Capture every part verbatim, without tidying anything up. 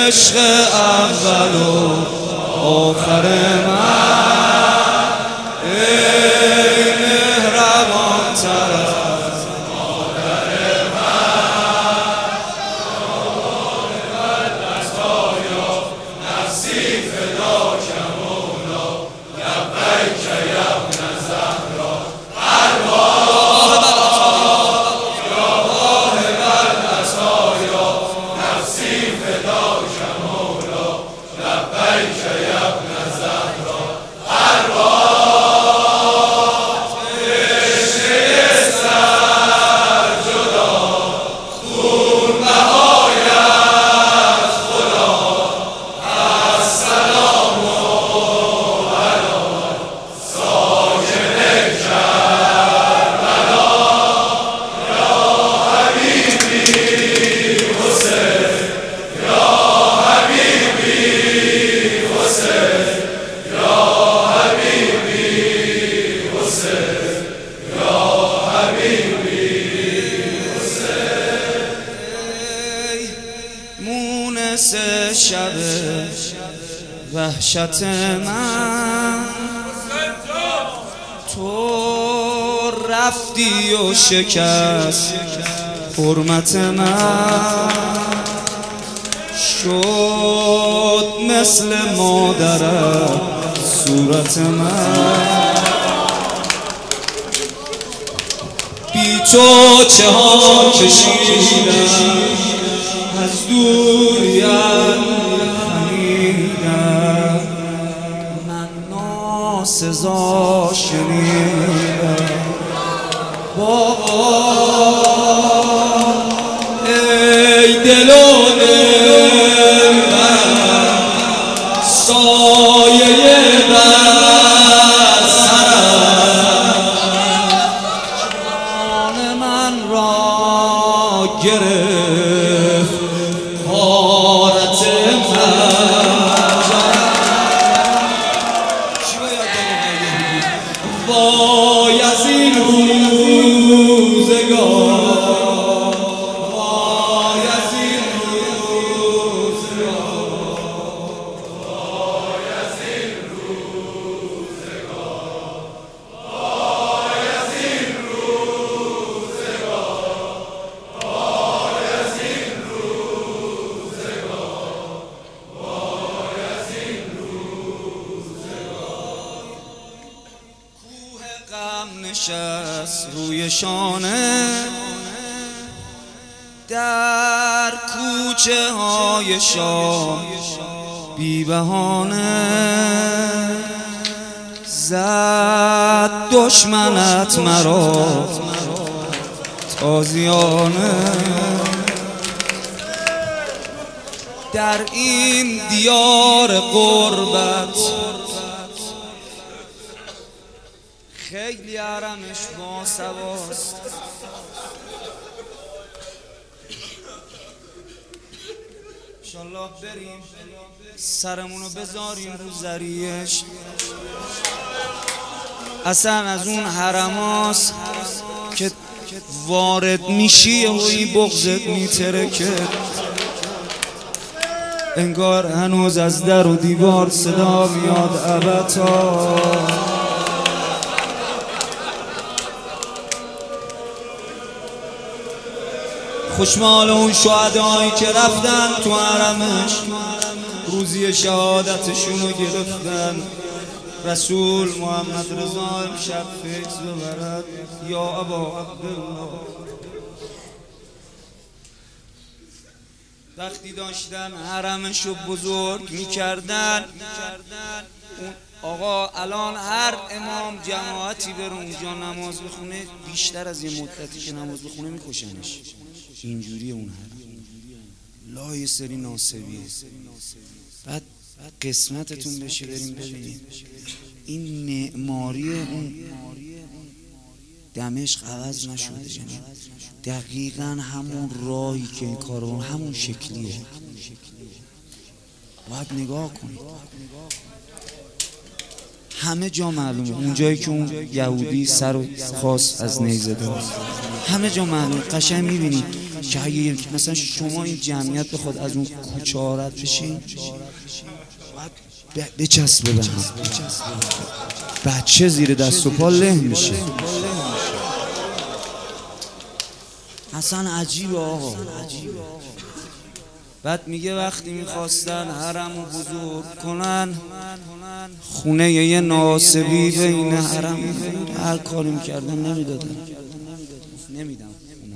عشق اول و آخر من، ای مهربان تر از مادر من. نفسی فداک مولا، لبیک یا ابن زهرا. ارواح یا واهب العطایا، نفسی فداک مولا، لبیک یا ابن زهرا. ارواح مونس شب وحشت من، تو رفتی و شکست حرمت من. شد مثل مادرت صورت من، بی تو چه ها کشیدم از دوریت خمیدم. من ناسزا شنیدم بابا، ای دل و دل من، سایه بر سرم جان من را گرفت غارت من. وای از این روزگار، وای از این روزگار، وای از این روزگار، وای از این روزگار، وای از این روزگار، وای از این روزگار. کوه غم نشست روی شانه، در کوچه های شام بی بهانه. زد دشمنت مرا تازیانه، در این دیار غربت خیلی حرمش باسواست. انشالله بریم سرمونو بذاریم رو زریش. اصلا از اون حرماست که وارد میشی و این بغضت میترکه، انگار هنوز از در و دیوار صدا میاد ابتا. خوشمال اون شهدایی که رفتن تو حرمش، روزی شهادتشونو گرفتن. رسول محمد رضا امشب فیض ببرد یا ابا عبدالله. وقتی داشتن حرمشو بزرگ میکردن، آقا الان هر امام جماعتی بره اونجا نماز بخونه، بیشتر از یه مدتی که نماز بخونه میکشنش. اینجوری اون حرم لای سری ناصبیه. بعد قسمتتون بشه بریم ببینیم این معماری اون دمشق عوض نشده، یعنی دقیقا همون راهی که این کارون همون شکلیه. باید نگاه کنید، همه جا معلومه. اون جایی که اون یهودی سر و خاص از نیزه داره، همه جا معلومه. قشنگ میبینی که اگه مثلا شما این جمعیت بخواد از اون کوچه ها رد بشین باید بچسبه به هم، بچه زیر دست و پا له میشه. اصلا عجیبه آقا. بعد میگه وقتی میخواستن حرم رو بزرگ کنن خونه یه ناصبی بین حرم هر کاری میکردن نمیدادن، نمیدم.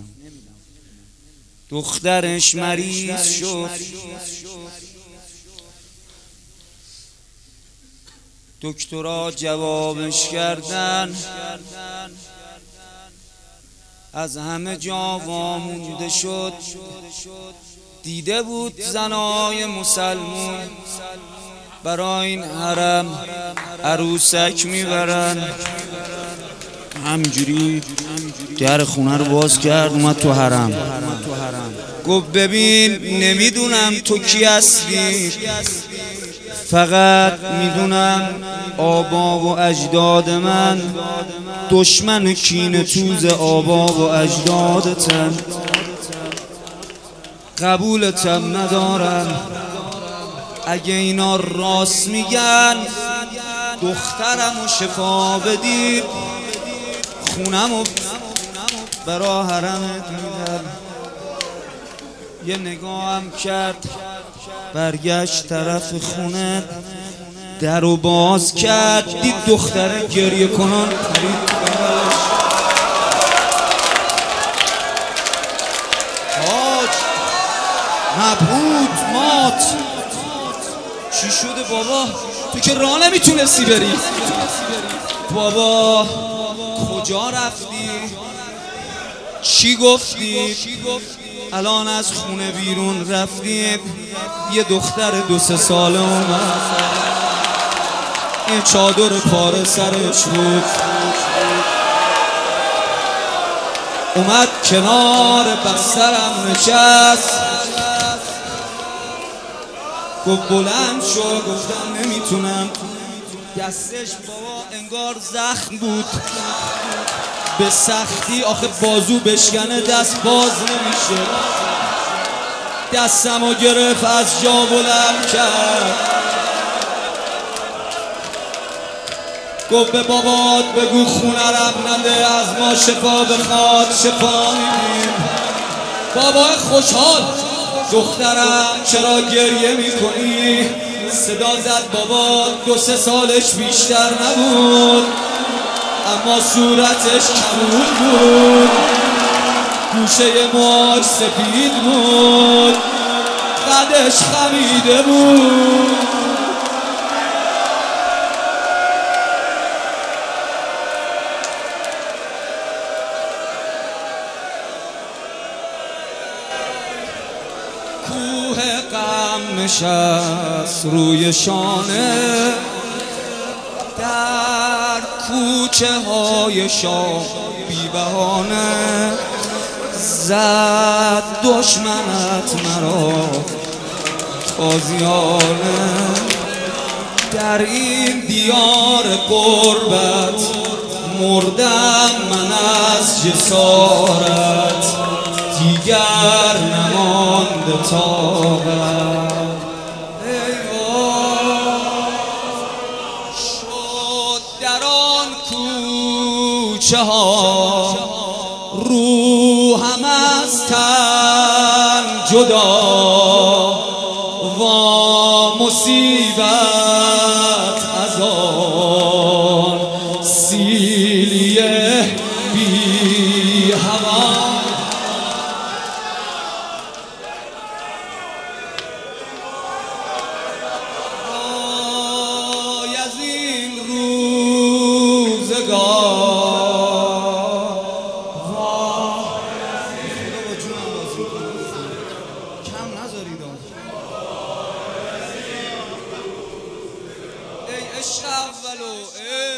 دخترش مریض شد، دکترها جوابش کردن از همه جا وامونده شد. دیده بود زنای مسلمون برای این حرم عروسک میبرن. همجوری در خونه رو باز کرد اومد تو حرم. گفت ببین نمیدونم تو کی هستی، فقط میدونم آبا و اجداد من دشمن کینه توز آبا و اجدادتن، قبولتم ندارم. اگه اینا راست میگن دخترمو شفا بدید خونمو برا حرمت میدم. یه نگاهم کرد برگشت طرف خونه، در رو باز کرد دید دختره گریه کنان پرید بغلش. حاج مبهوت مات چی شده بابا؟ تو که راه نمیتونستی بری. بابا کجا رفتی؟ چی گفتی؟ الان از خونه بیرون رفتیم، یه دختر دو سه ساله اومد، یه چادر پاره سرش بود، اومد کنار بسترم نشست، گفت بلند شو. گفتم نمیتونم. دستش بابا انگار زخم بود، به سختی آخه بازو بشکنه دست باز نمیشه. دستمو گرفت از جا بلند کرد، گفت به بابات بگو خونه رم نده، از ما شفا بخواد شفا میدیم. بابا خوشحال دخترم چرا گریه میکنی؟ صدا زد بابا دو سه سالش بیشتر نبود اما صورتش کمون بود، گوشه موهاش سفید بود، قدش خمیده بود. کوه غم نشست روی شانه، در کوچه های شاه بی بهانه زد دشمنت مرا تازیانه. در این دیار غربت مردم من از جسارت، دیگر نمانده طاقت. شد در آن کوچه ها روحم از تن جدا، وا مصیبت از آن سیلیه بی هوا. وای از این روزگار، ای عشق اولو